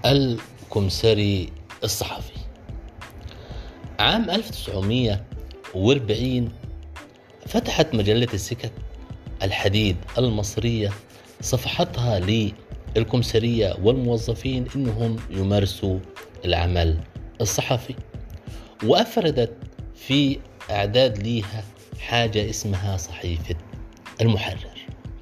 الكمثري الصحفي. عام 1940 فتحت مجلة السكك الحديد المصرية صفحتها للكمثرية والموظفين إنهم يمارسوا العمل الصحفي، وأفردت في إعداد ليها حاجة اسمها صحيفة المحرر.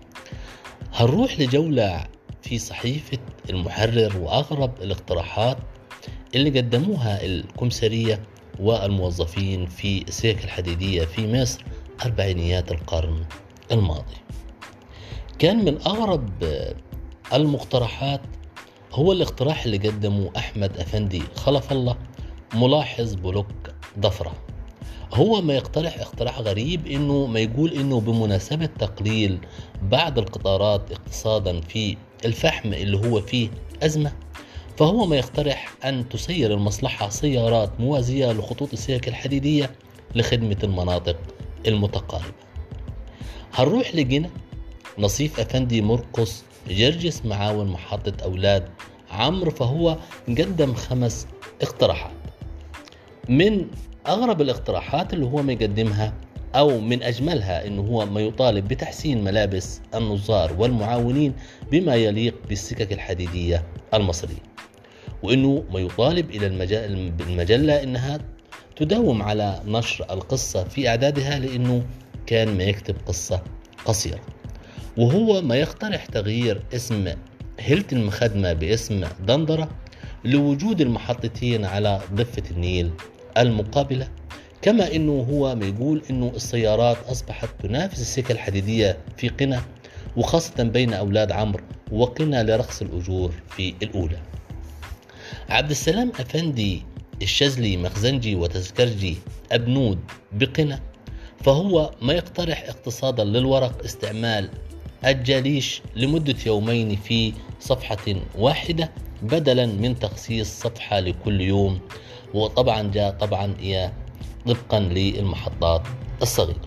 هنروح لجولة في صحيفة المحرر وأغرب الاقتراحات اللي قدموها الكمثرية والموظفين في السكك الحديدية في مصر أربعينيات القرن الماضي. كان من أغرب المقترحات هو الاقتراح اللي قدمه أحمد أفندي خلف الله ملاحظ بلوك ضفرة. هو ما يقترح اقتراح غريب، انه ما يقول انه بمناسبة تقليل بعض القطارات اقتصادا في الفحم اللي هو فيه أزمة، فهو ما يقترح أن تسير المصلحة سيارات موازية لخطوط السكك الحديدية لخدمة المناطق المتقاربة. هنروح لجنة نصيف أفندي مرقص جرجس معاون محطة أولاد عمرو، فهو قدم 5 اقتراحات. من أغرب الاقتراحات اللي هو ما يقدمها أو من أجملها إنه هو ما يطالب بتحسين ملابس النظار والمعاونين بما يليق بالسكك الحديدية المصرية، وإنه ما يطالب إلى المجلة إنها تداوم على نشر القصة في أعدادها، لأنه كان ما يكتب قصة قصيرة. وهو ما يقترح تغيير اسم هيلة المخدمة باسم دندرة لوجود المحطتين على ضفة النيل المقابلة، كما انه هو ما يقول انه السيارات اصبحت تنافس السكة الحديدية في قنا، وخاصة بين اولاد عمرو وقنا لرخص الاجور في الاولى. عبد السلام افندي الشاذلي مخزنجي وتذكرجي ابنود بقنا، فهو ما يقترح اقتصادا للورق استعمال الجاليش لمدة يومين في صفحة واحدة بدلا من تخصيص صفحة لكل يوم، وطبعا جاء طبعا طبقا للمحطات الصغيرة.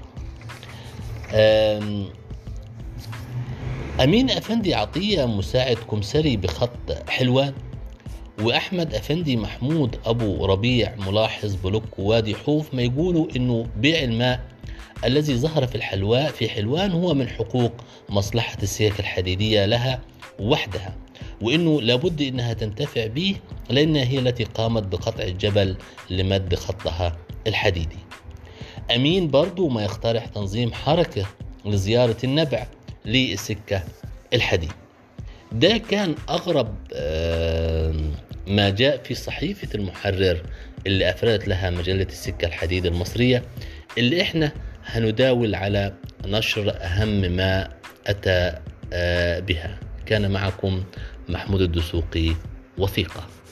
أمين أفندي عطية مساعد كمثري بخط حلوان، وأحمد أفندي محمود أبو ربيع ملاحظ بلوك وادي حوف ما يقولوا إنه بيع الماء الذي ظهر في حلوان هو من حقوق مصلحة السكك الحديدية لها وحدها، وإنه لابد إنها تنتفع به لأنها هي التي قامت بقطع الجبل لمد خطها الحديدي. أمين برضو ما يقترح تنظيم حركة لزيارة النبع للسكة الحديد. ده كان أغرب ما جاء في صحيفة المحرر اللي أفردت لها مجلة السكة الحديد المصرية، اللي إحنا هنداول على نشر أهم ما أتى بها. كان معكم محمود الدسوقي، وثيقة.